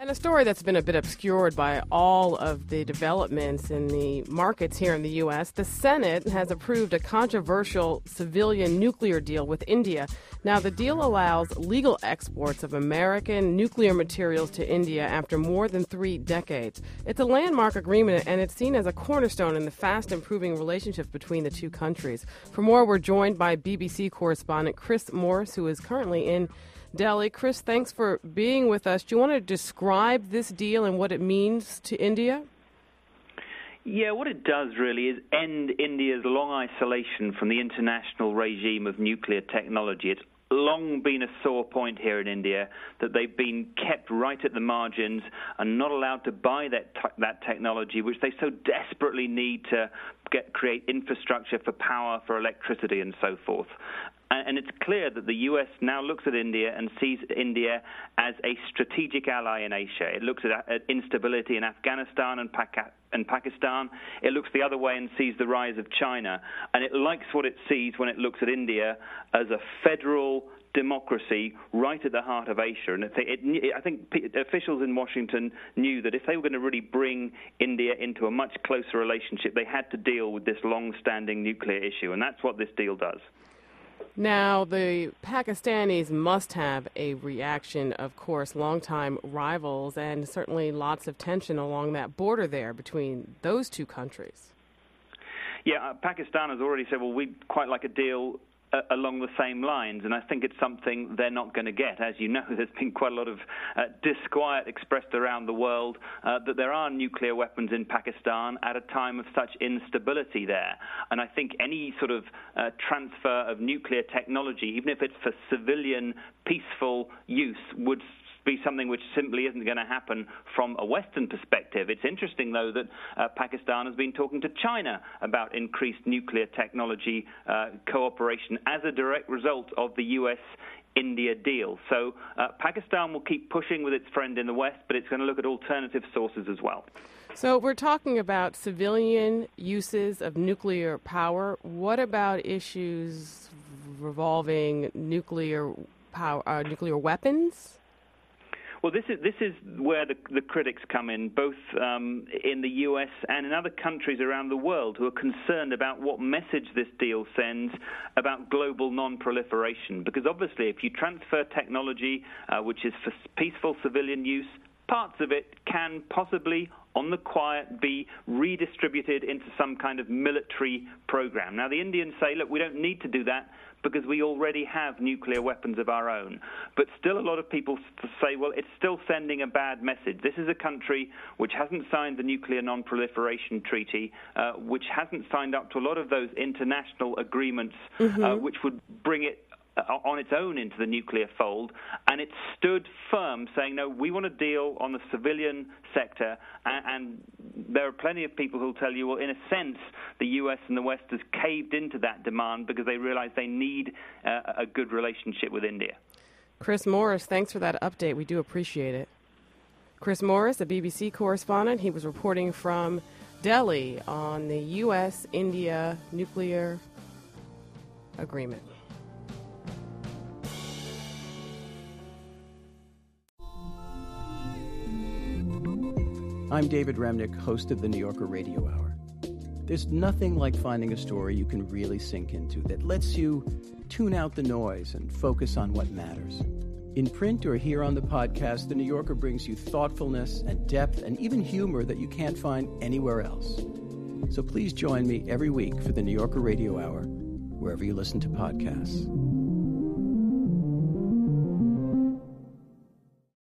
And a story that's been a bit obscured by all of the developments in the markets here in the U.S., the Senate has approved a controversial civilian nuclear deal with India. Now, the deal allows legal exports of American nuclear materials to India after more than 3 decades. It's a landmark agreement, and it's seen as a cornerstone in the fast-improving relationship between the two countries. For more, we're joined by BBC correspondent Chris Morris, who is currently in Delhi. Chris, thanks for being with us. Do you want to describe this deal and what it means to India? Yeah, what it does really is end India's long isolation from the international regime of nuclear technology. It's long been a sore point here in India that they've been kept right at the margins and not allowed to buy that technology, which they so desperately need to create infrastructure for power, for electricity, and so forth. And it's clear that the U.S. now looks at India and sees India as a strategic ally in Asia. It looks at instability in Afghanistan and Pakistan. It looks the other way and sees the rise of China. And it likes what it sees when it looks at India as a federal democracy right at the heart of Asia. And I think officials in Washington knew that if they were going to really bring India into a much closer relationship, they had to deal with this long-standing nuclear issue. And that's what this deal does. Now, the Pakistanis must have a reaction, of course, longtime rivals, and certainly lots of tension along that border there between those two countries. Yeah, Pakistan has already said, well, we'd quite like a deal along the same lines, and I think it's something they're not going to get. As you know, there's been quite a lot of disquiet expressed around the world that there are nuclear weapons in Pakistan at a time of such instability there. And I think any sort of transfer of nuclear technology, even if it's for civilian, peaceful use, would be something which simply isn't going to happen from a Western perspective. It's interesting, though, that Pakistan has been talking to China about increased nuclear technology cooperation as a direct result of the U.S.-India deal. So Pakistan will keep pushing with its friend in the West, but it's going to look at alternative sources as well. So we're talking about civilian uses of nuclear power. What about issues revolving nuclear power, nuclear weapons? Well, this is where the critics come in, both in the U.S. and in other countries around the world who are concerned about what message this deal sends about global non-proliferation. Because obviously, if you transfer technology which is for peaceful civilian use, parts of it can possibly, on the quiet, be redistributed into some kind of military program. Now, the Indians say, look, we don't need to do that because we already have nuclear weapons of our own. But still a lot of people say, well, it's still sending a bad message. This is a country which hasn't signed the Nuclear Non-Proliferation Treaty, which hasn't signed up to a lot of those international agreements which would bring it on its own into the nuclear fold, and it stood firm, saying, no, we want to deal on the civilian sector, and there are plenty of people who will tell you, well, in a sense, the U.S. and the West has caved into that demand because they realize they need a good relationship with India. Chris Morris, thanks for that update. We do appreciate it. Chris Morris, a BBC correspondent, he was reporting from Delhi on the U.S.-India nuclear agreement. I'm David Remnick, host of the New Yorker Radio Hour. There's nothing like finding a story you can really sink into that lets you tune out the noise and focus on what matters. In print or here on the podcast, the New Yorker brings you thoughtfulness and depth and even humor that you can't find anywhere else. So please join me every week for the New Yorker Radio Hour, wherever you listen to podcasts.